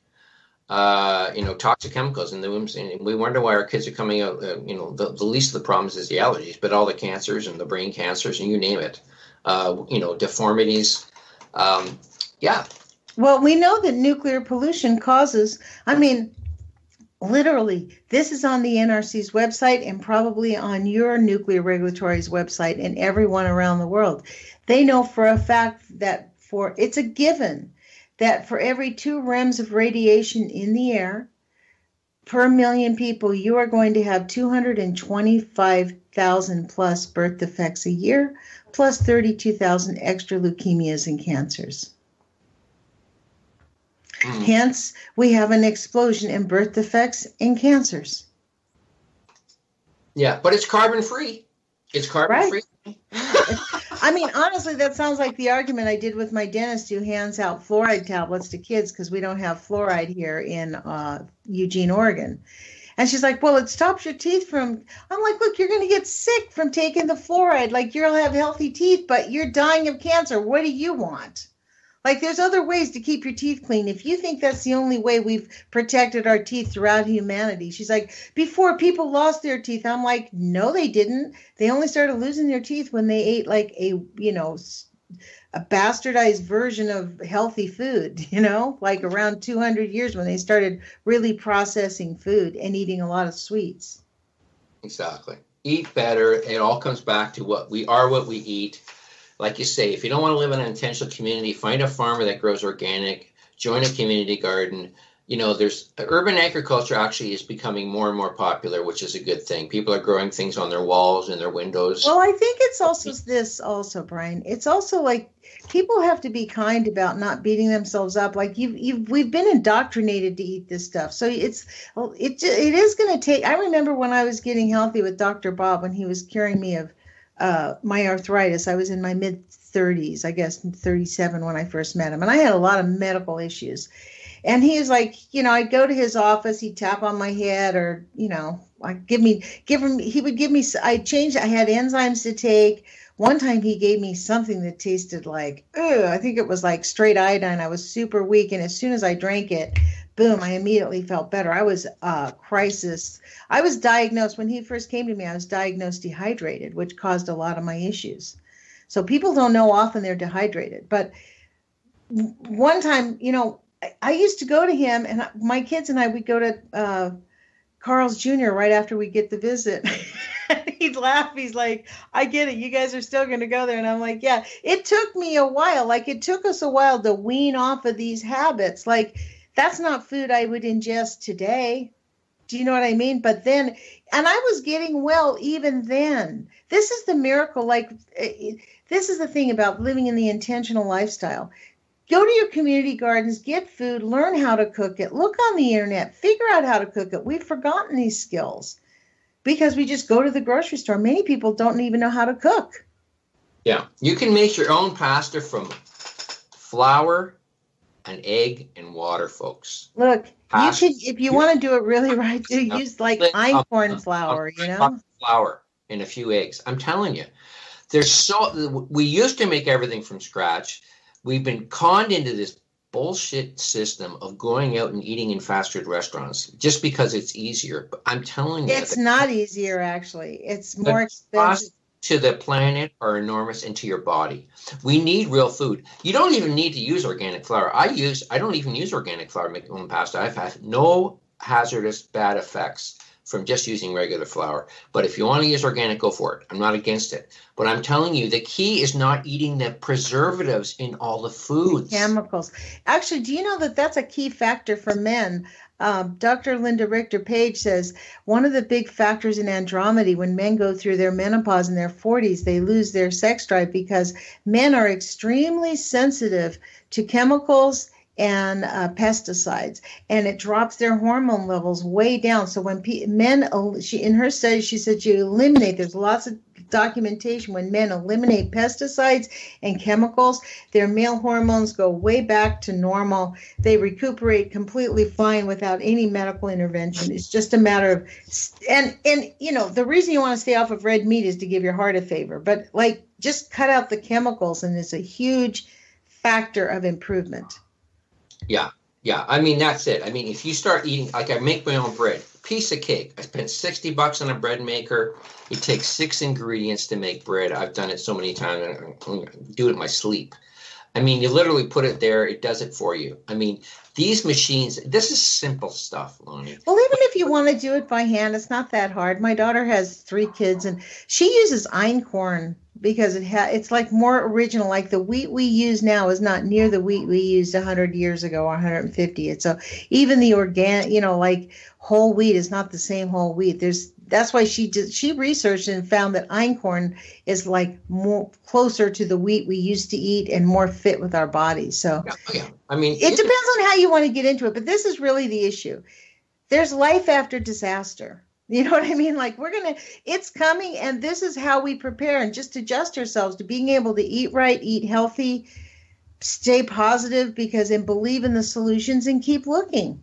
Uh, you know, toxic chemicals in the wombs. And we wonder why our kids are coming out, uh, you know, the, the least of the problems is the allergies, but all the cancers and the brain cancers and you name it. Uh, you know, deformities. Um, yeah. Well, we know that nuclear pollution causes, I mean, literally, this is on the N R C's website and probably on your nuclear regulatory's website and everyone around the world. They know for a fact that for it's a given that for every two rems of radiation in the air per million people, you are going to have two hundred twenty-five thousand plus birth defects a year, plus thirty-two thousand extra leukemias and cancers. Mm. Hence, we have an explosion in birth defects and cancers. Yeah, but it's carbon free. It's carbon right. free. I mean, honestly, that sounds like the argument I did with my dentist who hands out fluoride tablets to kids because we don't have fluoride here in uh, Eugene, Oregon. And she's like, well, it stops your teeth from, I'm like, look, you're going to get sick from taking the fluoride. Like, you'll have healthy teeth, but you're dying of cancer. What do you want? Like, there's other ways to keep your teeth clean. If you think that's the only way we've protected our teeth throughout humanity. She's like, before people lost their teeth. I'm like, no, they didn't. They only started losing their teeth when they ate like a, you know, a bastardized version of healthy food, you know, like around two hundred years when they started really processing food and eating a lot of sweets. Exactly. Eat better. It all comes back to what we are, what we eat. Like you say, if you don't want to live in an intentional community, find a farmer that grows organic, join a community garden. You know, there's urban agriculture actually is becoming more and more popular, which is a good thing. People are growing things on their walls and their windows. Well, I think it's also this also, Brian. It's also like people have to be kind about not beating themselves up. Like you've, you've we've been indoctrinated to eat this stuff. So it's it it is going to take. I remember when I was getting healthy with Doctor Bob when he was curing me of uh, my arthritis. I was in my mid thirties, I guess thirty-seven when I first met him, and I had a lot of medical issues. And he was like, you know, I'd go to his office, he'd tap on my head, or, you know, like give me, give him, he would give me, I changed, I had enzymes to take. One time he gave me something that tasted like, ugh, I think it was like straight iodine. I was super weak. And as soon as I drank it, boom, I immediately felt better. I was uh, crisis. I was diagnosed, when he first came to me, I was diagnosed dehydrated, which caused a lot of my issues. So people don't know often they're dehydrated. But one time, you know, I used to go to him, and my kids and I would go to uh, Carl's Junior right after we get the visit. He'd laugh. He's like, I get it. You guys are still going to go there. And I'm like, yeah, it took me a while. Like it took us a while to wean off of these habits. Like that's not food I would ingest today. Do you know what I mean? But then, and I was getting well even then. This is the miracle. Like this is the thing about living in the intentional lifestyle. Go to your community gardens, get food, learn how to cook it, look on the internet, figure out how to cook it. We've forgotten these skills because we just go to the grocery store. Many people don't even know how to cook. Yeah, you can make your own pasta from flour, an egg, and water, folks. Look, pasta. You can, if you want to do it really right, do use like einkorn flour, you know? Flour and a few eggs. I'm telling you, there's so we used to make everything from scratch. We've been conned into this bullshit system of going out and eating in fast food restaurants just because it's easier. But I'm telling you, it's not easier. Actually, it's more expensive. Costs to the planet are enormous, and to your body. We need real food. You don't even need to use organic flour. I use. I don't even use organic flour to make my own pasta. I've had no hazardous bad effects from just using regular flour. But if you want to use organic, go for it. I'm not against it. But I'm telling you, the key is not eating the preservatives in all the foods. Chemicals. Actually, do you know that that's a key factor for men? Um, Doctor Linda Richter Page says one of the big factors in andrometry, when men go through their menopause in their forties, they lose their sex drive because men are extremely sensitive to chemicals and uh, pesticides, and it drops their hormone levels way down. So when pe- men, she in her study, she said you eliminate, there's lots of documentation, when men eliminate pesticides and chemicals, their male hormones go way back to normal. They recuperate completely fine without any medical intervention. It's just a matter of, and, and you know, the reason you want to stay off of red meat is to give your heart a favor, but like just cut out the chemicals and it's a huge factor of improvement. Yeah, yeah. I mean, that's it. I mean, if you start eating, like I make my own bread, piece of cake. I spent sixty bucks on a bread maker. It takes six ingredients to make bread. I've done it so many times. I do it in my sleep. I mean, you literally put it there. It does it for you. I mean, these machines, this is simple stuff, Lonnie. Well, even if you want to do it by hand, it's not that hard. My daughter has three kids, and she uses einkorn because it ha- it's like more original. Like the wheat we use now is not near the wheat we used one hundred years ago or one hundred fifty. It's so even the organic, you know, like whole wheat is not the same whole wheat. There's that's why she did, she researched and found that einkorn is like more closer to the wheat we used to eat and more fit with our bodies. So yeah, yeah. I mean, it depends on how you want to get into it, but this is really the issue. There's life after disaster. You know what I mean? Like we're going to, it's coming, and this is how we prepare and just adjust ourselves to being able to eat right, eat healthy, stay positive, because and believe in the solutions and keep looking.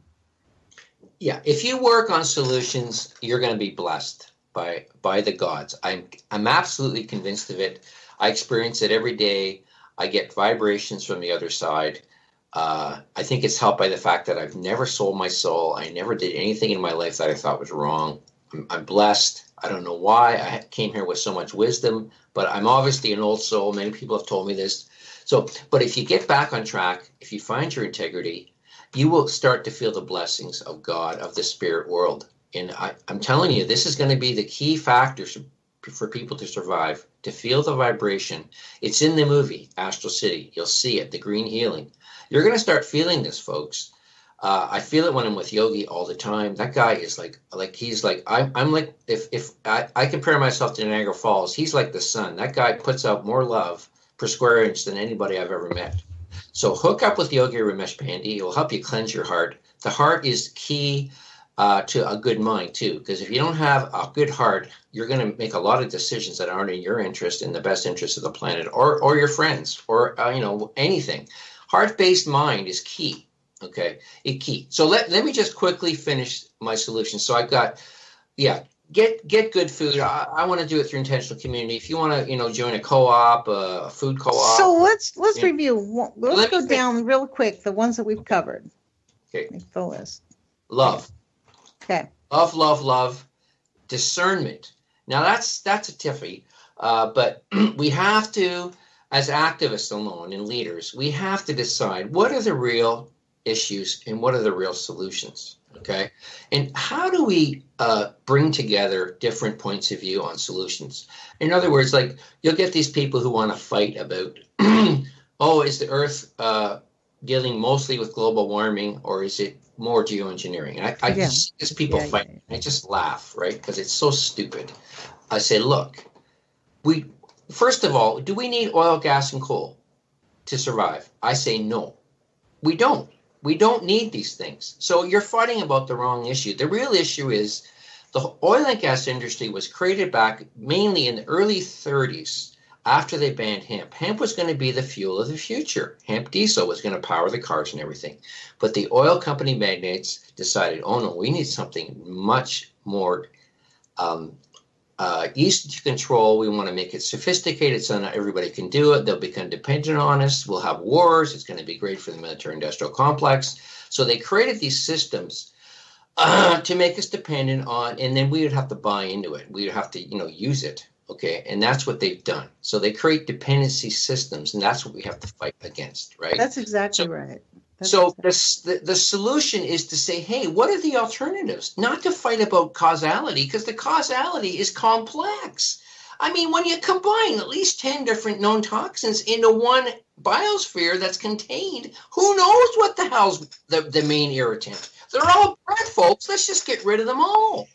Yeah, if you work on solutions, you're going to be blessed by by the gods. I'm I'm absolutely convinced of it. I experience it every day. I get vibrations from the other side. Uh, I think it's helped by the fact that I've never sold my soul. I never did anything in my life that I thought was wrong. I'm, I'm blessed. I don't know why I came here with so much wisdom, but I'm obviously an old soul. Many people have told me this. So, but if you get back on track, if you find your integrity, you will start to feel the blessings of God, of the spirit world. And I, I'm telling you, this is going to be the key factors for people to survive, to feel the vibration. It's in the movie, Astral City. You'll see it, the green healing. You're going to start feeling this, folks. Uh, I feel it when I'm with Yogi all the time. That guy is like, like he's like, I'm, I'm like, if if I, I compare myself to Niagara Falls, he's like the sun. That guy puts out more love per square inch than anybody I've ever met. So hook up with Yogi Ramesh Pandey. It will help you cleanse your heart. The heart is key uh, to a good mind too, because if you don't have a good heart, you're going to make a lot of decisions that aren't in your interest, in the best interest of the planet, or or your friends, or uh, you know, anything. Heart-based mind is key. Okay, it key. So let, let me just quickly finish my solution. So I've got, yeah, get get good food. I, I want to do it through intentional community. If you want to, you know, join a co-op, a food co-op. So let's let's you review. know, Let's let go down real quick the ones that we've covered. Okay. Make the list. Love. Okay. Love, love, love. Discernment. Now that's that's a tiffy, uh, but we have to, as activists alone and leaders, we have to decide what are the real issues and what are the real solutions, okay? And how do we uh, bring together different points of view on solutions? In other words, like you'll get these people who want to fight about, oh, is the Earth uh, dealing mostly with global warming or is it more geoengineering? And I, I Yeah. see these people Yeah, fight. yeah, yeah. I just laugh, right? Because it's so stupid. I say, look, we first of all, do we need oil, gas, and coal to survive? I say no, we don't. We don't need these things. So you're fighting about the wrong issue. The real issue is the oil and gas industry was created back mainly in the early thirties after they banned hemp. Hemp was going to be the fuel of the future. Hemp diesel was going to power the cars and everything. But the oil company magnates decided, oh no, we need something much more um, uh, easy to control. We want to make it sophisticated so not everybody can do it. They'll become dependent on us. We'll have wars. It's going to be great for the military-industrial complex. So they created these systems uh, to make us dependent on, and then we would have to buy into it. We would have to, you know, use it. Okay, and that's what they've done. So they create dependency systems, and that's what we have to fight against, right? That's exactly So- right. That's So exactly- the, the the solution is to say, hey, what are the alternatives? Not to fight about causality, because the causality is complex. I mean, when you combine at least ten different known toxins into one biosphere that's contained, who knows what the hell's the, the main irritant? They're all bred, folks. Let's just get rid of them all.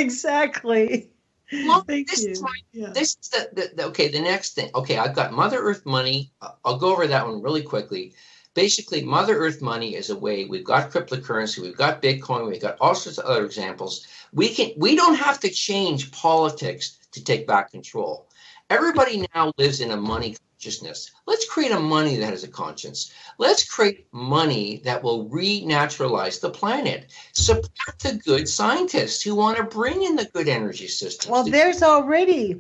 exactly. Well, Thank this you. is my Yeah. This is the, the, the okay. The next thing. Okay, I've got Mother Earth money. Uh, I'll go over that one really quickly. Basically, Mother Earth money is a way. We've got cryptocurrency. We've got Bitcoin. We've got all sorts of other examples. We can. We don't have to change politics to take back control. Everybody now lives in a money consciousness. Let's create a money that has a conscience. Let's create money that will renaturalize the planet. Support the good scientists who want to bring in the good energy systems. Well, there's already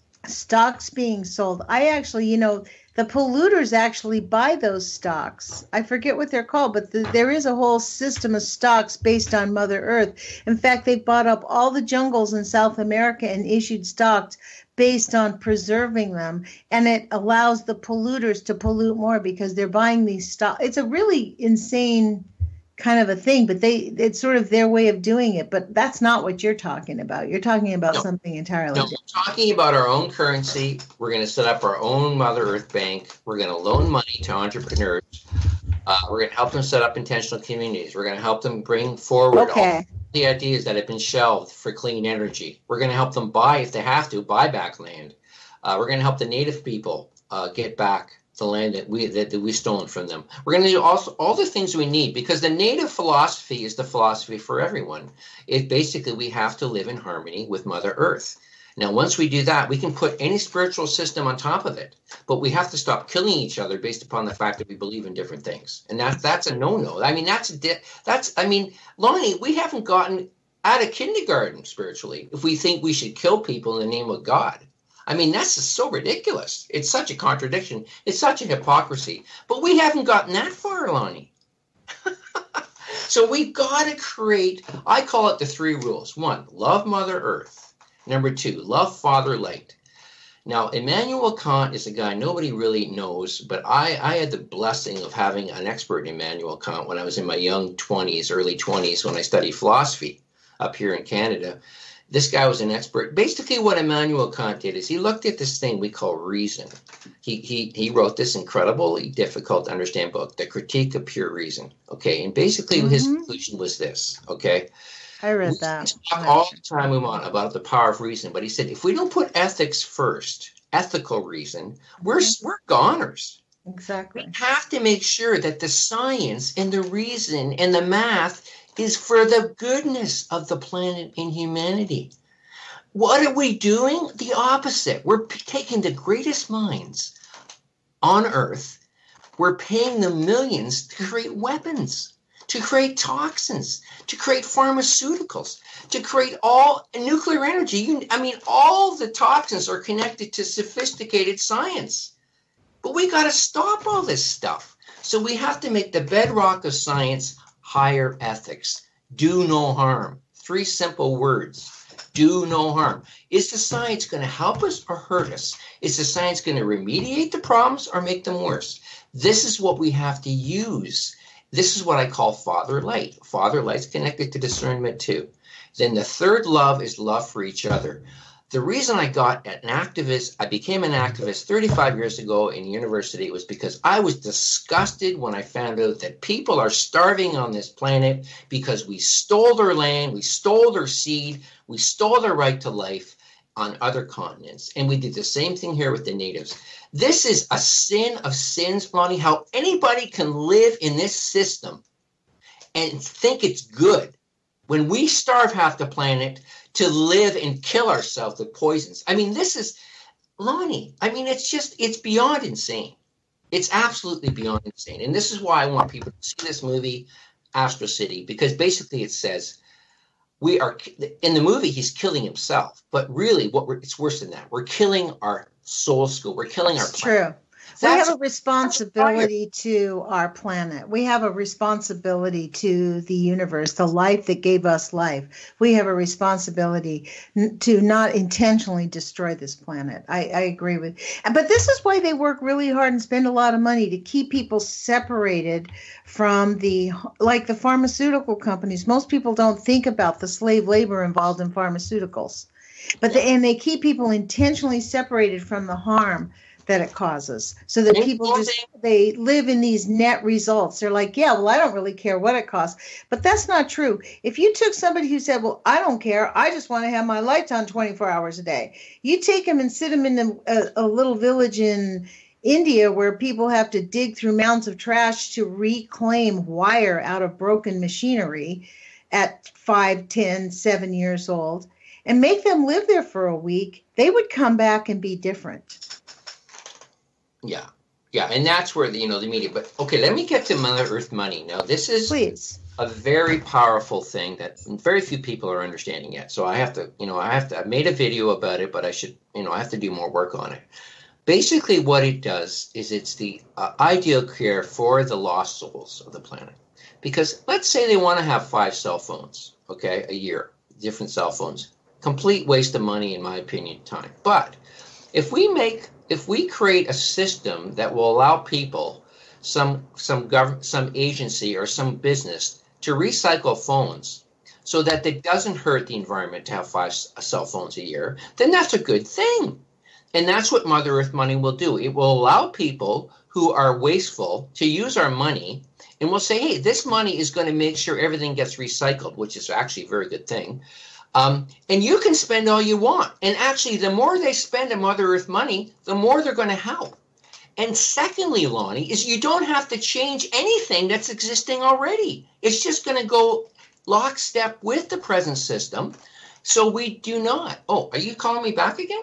stocks being sold. I actually, you know, the polluters actually buy those stocks. I forget what they're called, but the, there is a whole system of stocks based on Mother Earth. In fact, they bought up all the jungles in South America and issued stocks based on preserving them. And it allows the polluters to pollute more because they're buying these stocks. It's a really insane kind of a thing, but they it's sort of their way of doing it. But that's not what you're talking about. You're talking about No. something entirely No, different. we're talking about our own currency. We're going to set up our own Mother Earth Bank. We're going to loan money to entrepreneurs. Uh, we're going to help them set up intentional communities. We're going to help them bring forward Okay. all the ideas that have been shelved for clean energy. We're going to help them buy, if they have to, buy back land. Uh, we're going to help the native people uh, get back the land that we that, that we've stolen from them. We're going to do also all the things we need, because the native philosophy is the philosophy for everyone. It basically, we have to live in harmony with Mother Earth. Now, once we do that, we can put any spiritual system on top of it, but we have to stop killing each other based upon the fact that we believe in different things, and that's that's a no-no. I mean, that's a di- that's I mean, Lonnie, we haven't gotten out of kindergarten spiritually if we think we should kill people in the name of God. I mean, that's just so ridiculous. It's such a contradiction. It's such a hypocrisy. But we haven't gotten that far, Lonnie. So we've got to create, I call it the three rules. One, love Mother Earth. Number two, love Father Light. Now, Immanuel Kant is a guy nobody really knows, but I, I had the blessing of having an expert in Immanuel Kant when I was in my young twenties, early twenties, when I studied philosophy up here in Canada. This guy was an expert. Basically, what Immanuel Kant did is he looked at this thing we call reason. He he he wrote this incredibly difficult to understand book, The Critique of Pure Reason. Okay, and basically mm-hmm. his conclusion was this. Okay, I read that. We talk all the time we want about the power of reason, but he said if we don't put ethics first, ethical reason, we're mm-hmm. we're goners. Exactly. We have to make sure that the science and the reason and the math is for the goodness of the planet and humanity. What are we doing? The opposite. We're p- taking the greatest minds on Earth. We're paying them millions to create weapons, to create toxins, to create pharmaceuticals, to create all nuclear energy. You, I mean, all the toxins are connected to sophisticated science. But we got to stop all this stuff. So we have to make the bedrock of science higher ethics. Do no harm. Three simple words. Do no harm. Is the science going to help us or hurt us? Is the science going to remediate the problems or make them worse? This is what we have to use. This is what I call Father Light. Father Light's connected to discernment too. Then the third love is love for each other. The reason I got an activist, I became an activist thirty-five years ago in university was because I was disgusted when I found out that people are starving on this planet because we stole their land, we stole their seed, we stole their right to life on other continents. And we did the same thing here with the natives. This is a sin of sins, Lonnie, how anybody can live in this system and think it's good when we starve half the planet to live and kill ourselves with poisons. I mean, this is, Lonnie, I mean, it's just, it's beyond insane. It's absolutely beyond insane. And this is why I want people to see this movie, Astro City, because basically it says, we are, in the movie, he's killing himself. But really, what we're, it's worse than that. We're killing our soul school. We're killing our planet. True. We That's, have a responsibility to our planet. We have a responsibility to the universe, the life that gave us life. We have a responsibility n- to not intentionally destroy this planet. I, I agree with. But this is why they work really hard and spend a lot of money to keep people separated from the, like the pharmaceutical companies. Most people don't think about the slave labor involved in pharmaceuticals. But the, and they keep people intentionally separated from the harm that it causes, so that people just, they live in these net results. They're like, yeah, well, I don't really care what it costs. But that's not true. If you took somebody who said, well, I don't care, I just want to have my lights on twenty-four hours a day, you take them and sit them in a, a little village in India where people have to dig through mounds of trash to reclaim wire out of broken machinery at five, ten, seven years old, and make them live there for a week, they would come back and be different. Yeah, yeah, and that's where the, you know, the media. But okay, let me get to Mother Earth money. Now, this is Please. a very powerful thing that very few people are understanding yet. So I have to, you know, I have to. I made a video about it, but I should, you know, I have to do more work on it. Basically, what it does is it's the uh, ideal care for the lost souls of the planet. Because let's say they want to have five cell phones, okay, a year, different cell phones. Complete waste of money, in my opinion, time. But if we make If we create a system that will allow people, some some government, some agency or some business to recycle phones so that it doesn't hurt the environment to have five cell phones a year, then that's a good thing. And that's what Mother Earth money will do. It will allow people who are wasteful to use our money, and we'll say, hey, this money is going to make sure everything gets recycled, which is actually a very good thing. Um, and you can spend all you want. And actually, the more they spend on Mother Earth money, the more they're going to help. And secondly, Lonnie, is you don't have to change anything that's existing already. It's just going to go lockstep with the present system. So we do not. Oh, are you calling me back again?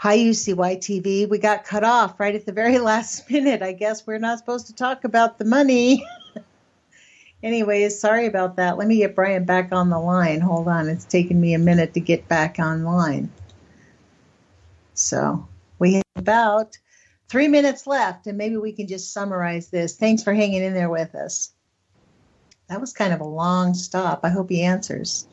Hi, U C Y T V. We got cut off right at the very last minute. I guess we're not supposed to talk about the money. Anyways, sorry about that. Let me get Brian back on the line. Hold on. It's taken me a minute to get back online. So we have about three minutes left, and maybe we can just summarize this. Thanks for hanging in there with us. That was kind of a long stop. I hope he answers.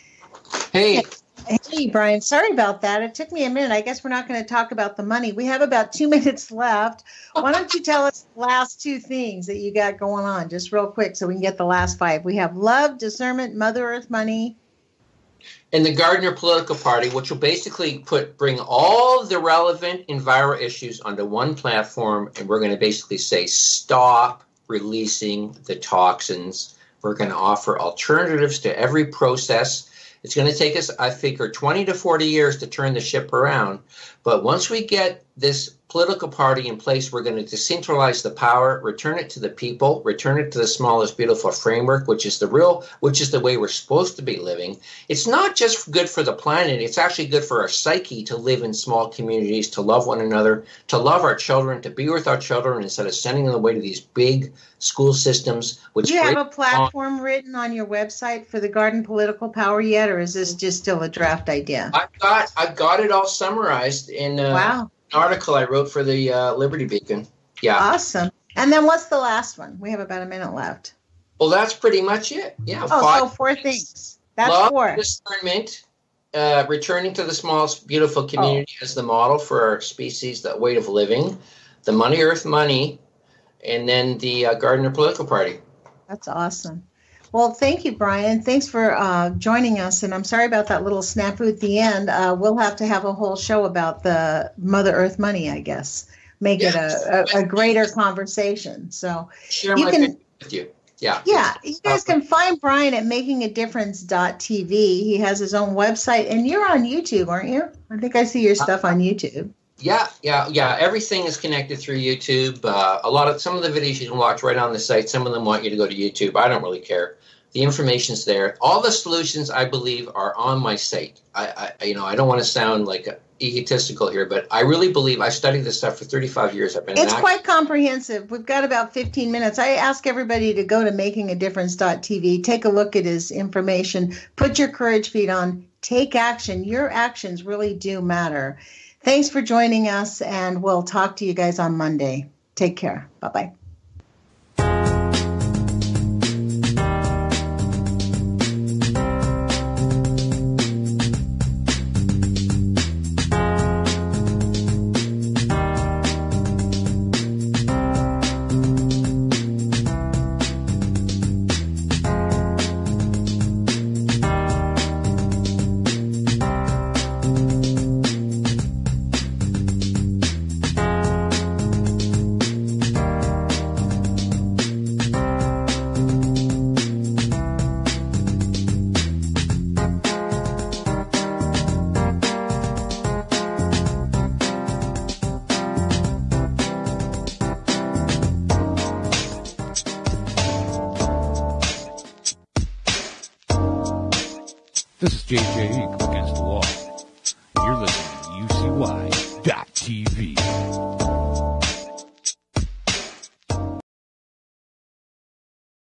Hey. Hey, Brian. Sorry about that. It took me a minute. I guess we're not going to talk about the money. We have about two minutes left. Why don't you tell us the last two things that you got going on, just real quick, so we can get the last five. We have love, discernment, Mother Earth money. And the Gardner Political Party, which will basically put bring all the relevant enviro issues onto one platform, and we're going to basically say, stop releasing the toxins. We're going to offer alternatives to every process. It's going to take us, I figure, twenty to forty years to turn the ship around. But once we get this political party in place, we're going to decentralize the power, return it to the people, return it to the smallest beautiful framework, which is the real, which is the way we're supposed to be living. It's not just good for the planet. It's actually good for our psyche to live in small communities, to love one another, to love our children, to be with our children instead of sending them away to these big school systems. Which Do you have a platform written on your website for the Garden Political Power yet, or is this just still a draft idea? I've got, I've got it all summarized in uh, wow. an article I wrote for the uh, Liberty Beacon. Yeah. Awesome. And then what's the last one? We have about a minute left. Well, that's pretty much it. Yeah. Oh, five so four things. That's love, four. Discernment, uh, returning to the smallest beautiful community oh. as the model for our species, that way of living, the Money Earth money, and then the uh, Gardner Political Party. That's awesome. Well, thank you, Brian. Thanks for uh, joining us. And I'm sorry about that little snafu at the end. Uh, we'll have to have a whole show about the Mother Earth money, I guess. Make yes. it a, a, a greater conversation. So share you my can, with you. Yeah. Yeah. You guys can find Brian at making a difference dot t v. He has his own website. And you're on YouTube, aren't you? I think I see your stuff on YouTube. Yeah, yeah, yeah. Everything is connected through YouTube. Uh, a lot of some of the videos you can watch right on the site. Some of them want you to go to YouTube. I don't really care. The information's there. All the solutions, I believe, are on my site. I, I you know, I don't want to sound like egotistical here, but I really believe I studied this stuff for thirty-five years. I've been. It's quite comprehensive. We've got about fifteen minutes. I ask everybody to go to making a difference dot t v. Take a look at his information. Put your courage feet on. Take action. Your actions really do matter. Thanks for joining us, and we'll talk to you guys on Monday. Take care. Bye-bye. This is J J Against the Law. You're listening to U C Y.